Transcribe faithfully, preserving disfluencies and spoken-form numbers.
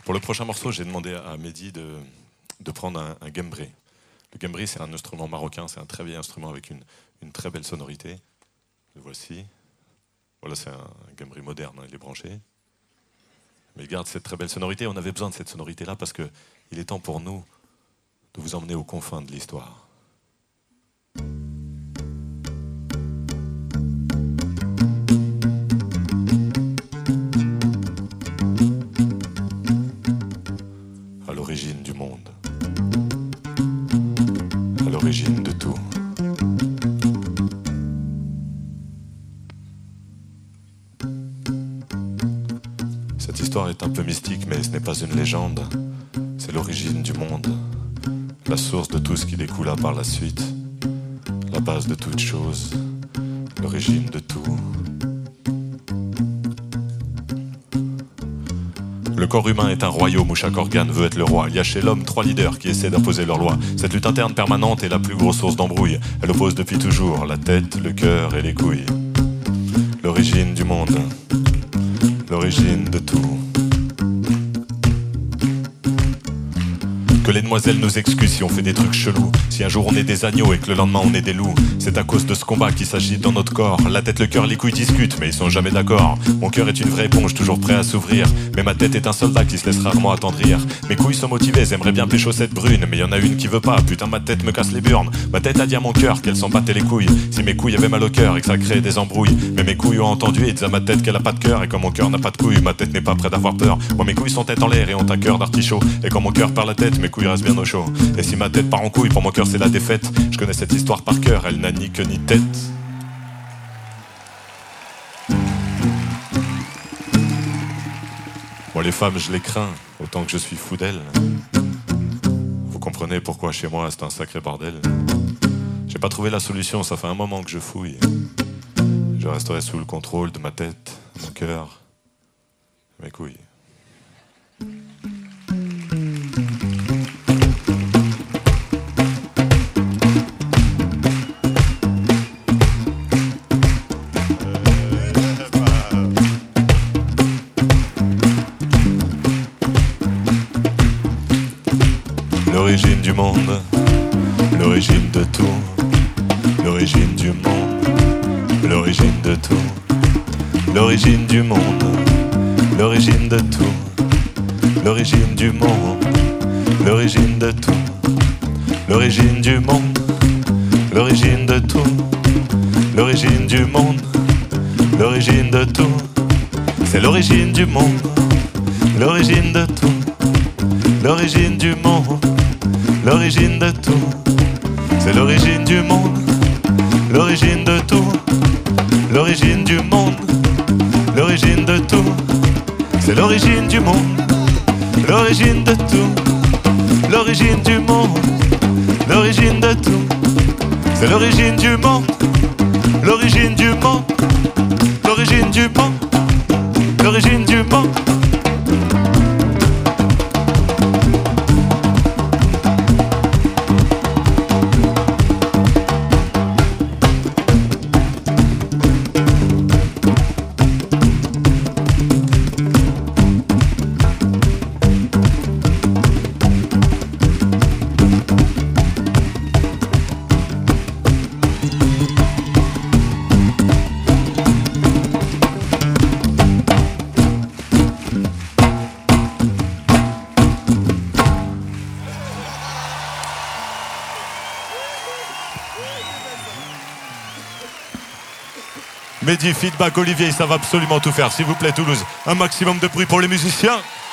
Pour le prochain morceau, j'ai demandé à Mehdi de, de prendre un, un gembri. Le gembri, c'est un instrument marocain, c'est un très vieil instrument avec une, une très belle sonorité. Le voici. Voilà, c'est un, un gembri moderne, hein, il est branché. Mais il garde cette très belle sonorité. On avait besoin de cette sonorité-là parce qu'il est temps pour nous de vous emmener aux confins de l'histoire. À l'origine du monde. À l'origine de tout. Cette histoire est un peu mystique, mais ce n'est pas une légende. C'est l'origine du monde, la source de tout ce qui découla par la suite, la base de toute chose, l'origine de tout. Le corps humain est un royaume où chaque organe veut être le roi. Il y a chez l'homme trois leaders qui essaient d'imposer leurs lois. Cette lutte interne permanente est la plus grosse source d'embrouille. Elle oppose depuis toujours la tête, le cœur et les couilles. L'origine du monde, l'origine de tout. Que les demoiselles nous excusent si on fait des trucs chelous. Si un jour on est des agneaux et que le lendemain on est des loups. C'est à cause de ce combat qui s'agite dans notre corps. La tête, le cœur, les couilles discutent mais ils sont jamais d'accord. Mon cœur est une vraie éponge toujours prêt à s'ouvrir. Mais ma tête est un soldat qui se laisse rarement attendrir. Mes couilles sont motivées, elles aimeraient bien pécho cette brune. Mais y en a une qui veut pas, putain ma tête me casse les burnes. Ma tête a dit à mon cœur qu'elle s'en battait les couilles. Si mes couilles avaient mal au cœur et que ça créait des embrouilles. Mais mes couilles ont entendu et disent à ma tête qu'elle a pas de cœur. Et quand mon cœur n'a pas de couilles, ma tête n'est pas prête d'avoir peur. Moi mes couilles sont tête en l'air et ont un cœur d'artichaut. Et quand mon cœur perd la tête, mes couilles restent bien au chaud. Et si ma tête part en couille, pour mon cœur c'est la défaite. Je connais cette histoire par cœur, elle n'a ni queue ni tête. Moi les femmes je les crains, autant que je suis fou d'elles. Vous comprenez pourquoi chez moi c'est un sacré bordel. J'ai pas trouvé la solution, ça fait un moment que je fouille. Je resterai sous le contrôle de ma tête, mon cœur, mes couilles. L'origine du monde, l'origine de tout, l'origine du monde, l'origine de tout, l'origine du monde, l'origine de tout, l'origine du monde, l'origine de tout, l'origine du monde, l'origine de tout, l'origine du monde, l'origine de tout, c'est l'origine du monde, l'origine de tout, l'origine du monde. L'origine de tout, c'est l'origine du monde. L'origine de tout, l'origine du monde. L'origine de tout, c'est l'origine du monde. L'origine de tout, l'origine du monde. L'origine de tout, c'est l'origine du monde. L'origine du monde, l'origine du monde. L'origine du monde. Mehdi, feedback, Olivier, ça va absolument tout faire. S'il vous plaît, Toulouse, un maximum de bruit pour les musiciens.